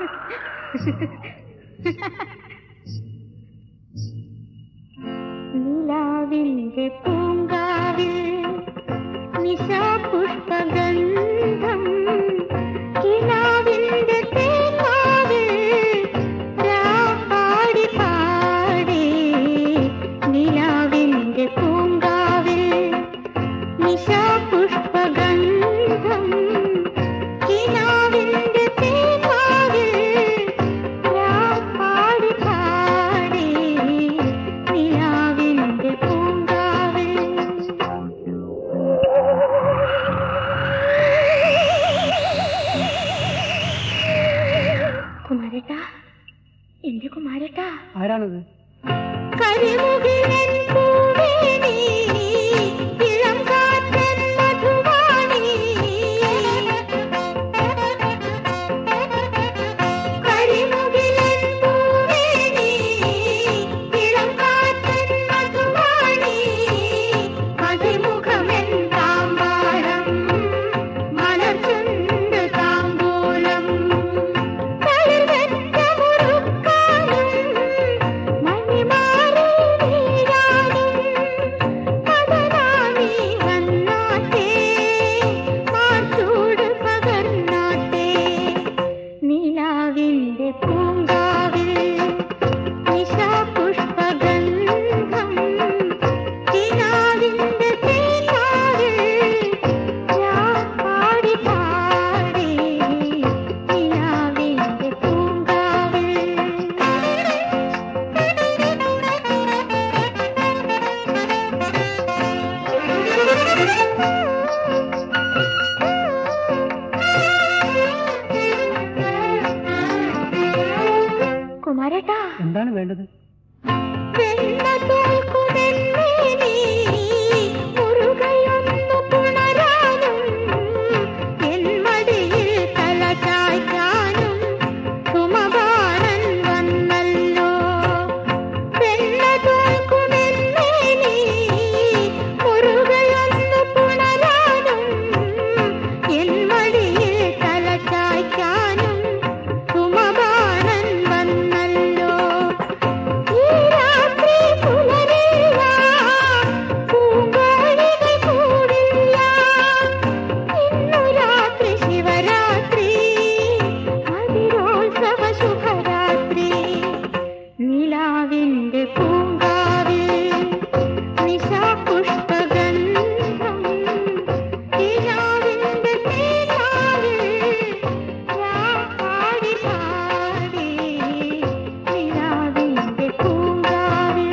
നിലാവിന്റെ പൂങ്കാവിൽ നിശാപുഷ്പഗന്ധം കിനാവിന്റെ തേന്മാവിൽ പാടി പാടി നിലാവിന്റെ പൂങ്കാവിൽ നിശാപുഷ്പഗന്ധം കിനാവിന്റെ തേന്മാവിൽ പാടി പാടി നിലാവിന്റെ പൂങ്കാവിൽ. കുമാരേട്ടാ, എന്റെ കുമാരേട്ടാ. ആരാണത്? കരിമുകിലൻ പൂവേണി, ഇളം കാറ്റൻ മധുവാണി. കരിമുകിലൻ പൂവേണി, ഇളം കാറ്റൻ മധുവാണി. അതിമുഖമെൻ താമ്പാരം, മലർചുണ്ട് താമ്പൂലം. തളിർവെച്ച മുറുക്കാനും മണിമാറി വീഴാനും പതനാമി വന്നാട്ടെ, മാറ്റൂട് പകർന്നാട്ടെ. നിലാവിന്റെ പൂങ്കാവിൽ നിശാപുഷ്പഗന്ധം കിനാവിന്റെ തേന്മാവിൽ പാടി പാടി നിലാവിന്റെ പൂങ്കാവിൽ. കുമാരേട്ടാ, എന്താണ് വേണ്ടത്? വെണ്ണ തോൽക്കുമെന്നേനി മുറുകയൊന്നു പുണരാനും എൻ മടിയിൽ തല ചായ്ക്കാനും സുമബാണൻ വന്നല്ലോ. വെണ്ണ തോൽക്കുമെന്നേനി മുറുകയൊന്നു പുണരാനും എൻ മടിയിൽ തല ചായ്ക്കാനും സുമബാണൻ വന്നല്ലോ. ഈ രാത്രി പുലരില്ല, പൂങ്കോഴികൾ കൂടില്ല. ഇന്നു രാത്രി ശിവരാത്രി, അതിരോത്സവ ശുഭരാത്രി. നിലാവിന്റെ പൂങ്കാവിൽ നിശാപുഷ്പഗന്ധം കിനാവിന്റെ തേന്മാവിൽ പാടി പാടി നിലാവിന്റെ പൂങ്കാവിൽ.